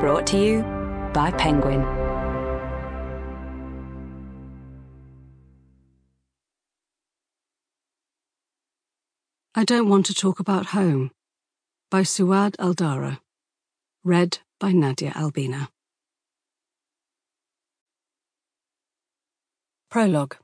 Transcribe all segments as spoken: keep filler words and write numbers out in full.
Brought to you by Penguin. I Don't Want to Talk About Home by Suad Aldara. Read by Nadia Albina. Prologue.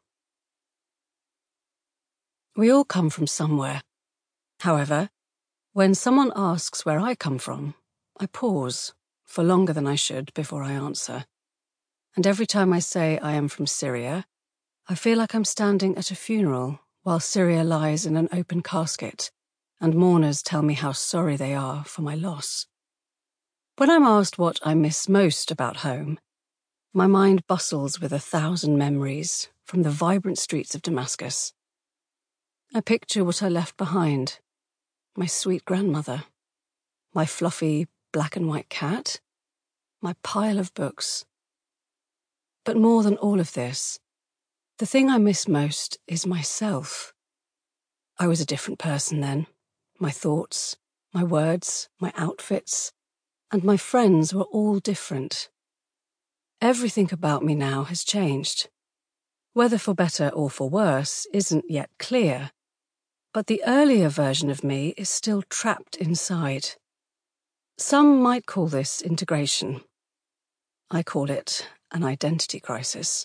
We all come from somewhere. However, when someone asks where I come from, I pause for longer than I should before I answer. And every time I say I am from Syria, I feel like I'm standing at a funeral while Syria lies in an open casket, and mourners tell me how sorry they are for my loss. When I'm asked what I miss most about home, my mind bustles with a thousand memories from the vibrant streets of Damascus. I picture what I left behind: my sweet grandmother, my fluffy black and white cat, my pile of books. But more than all of this, the thing I miss most is myself. I was a different person then. My thoughts, my words, my outfits, and my friends were all different. Everything about me now has changed. Whether for better or for worse isn't yet clear, but the earlier version of me is still trapped inside. Some might call this integration. I call it an identity crisis.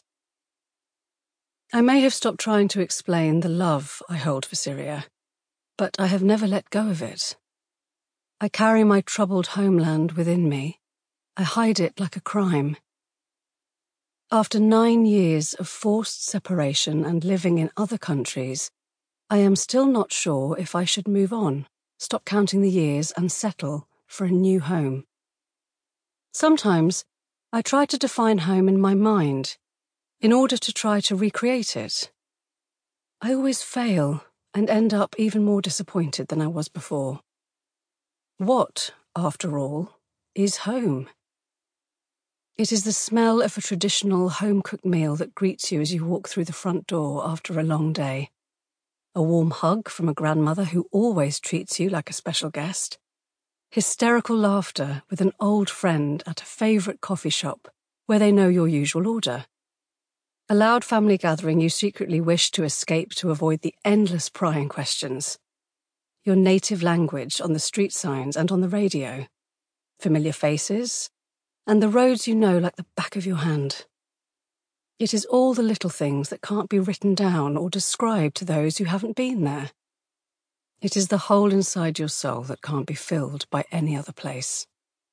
I may have stopped trying to explain the love I hold for Syria, but I have never let go of it. I carry my troubled homeland within me. I hide it like a crime. After nine years of forced separation and living in other countries, I am still not sure if I should move on, stop counting the years and settle for a new home. Sometimes I try to define home in my mind in order to try to recreate it. I always fail and end up even more disappointed than I was before. What, after all, is home? It is the smell of a traditional home-cooked meal that greets you as you walk through the front door after a long day. A warm hug from a grandmother who always treats you like a special guest. Hysterical laughter with an old friend at a favourite coffee shop where they know your usual order. A loud family gathering you secretly wish to escape to avoid the endless prying questions. Your native language on the street signs and on the radio. Familiar faces, and the roads you know like the back of your hand. It is all the little things that can't be written down or described to those who haven't been there. It is the hole inside your soul that can't be filled by any other place.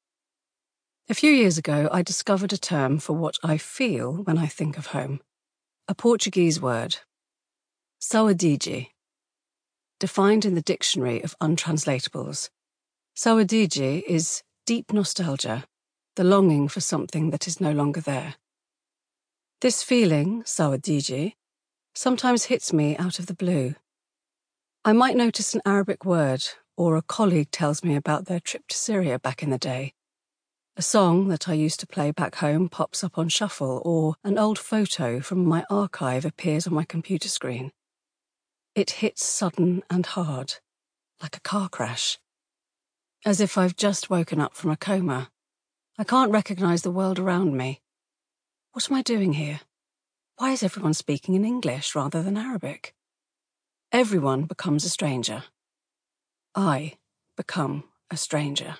A few years ago, I discovered a term for what I feel when I think of home. A Portuguese word. Saudade. Defined in the Dictionary of Untranslatables, saudade is deep nostalgia, the longing for something that is no longer there. This feeling, saudade, sometimes hits me out of the blue. I might notice an Arabic word, or a colleague tells me about their trip to Syria back in the day. A song that I used to play back home pops up on shuffle, or an old photo from my archive appears on my computer screen. It hits sudden and hard, like a car crash. As if I've just woken up from a coma. I can't recognise the world around me. What am I doing here? Why is everyone speaking in English rather than Arabic? Everyone becomes a stranger. I become a stranger.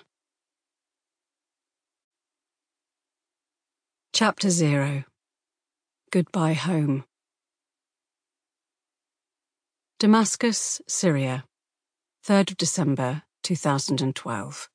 Chapter Zero. Goodbye Home. Damascus, Syria, third of December, two thousand twelve.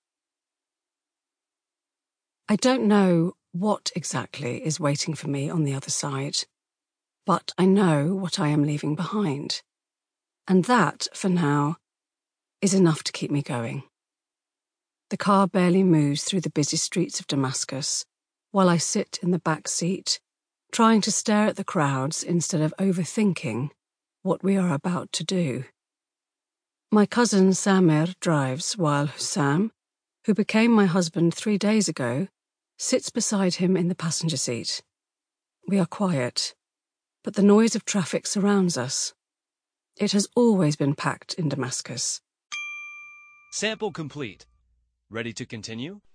I don't know what exactly is waiting for me on the other side, but I know what I am leaving behind. And that, for now, is enough to keep me going. The car barely moves through the busy streets of Damascus, while I sit in the back seat, trying to stare at the crowds instead of overthinking what we are about to do. My cousin Samer drives while Hussam, who became my husband three days ago, sits beside him in the passenger seat. We are quiet, but the noise of traffic surrounds us. It has always been packed in Damascus. Sample complete. Ready to continue?